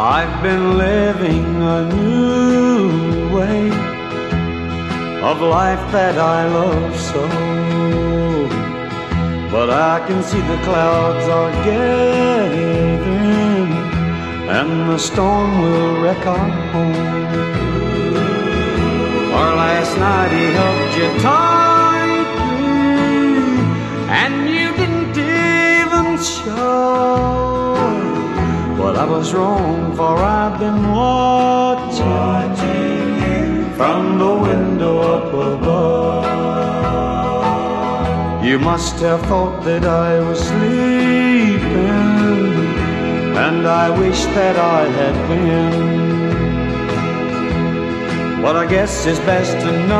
I've been living a new way of life that I love so, but I can see the clouds are gathering and the storm will wreck our home. For last night he hugged you tightly and you didn't even show. But I was wrong, for I've been watching you from the window up above. You must have thought that I was sleeping, and I wish that I had been. But I guess it's best to know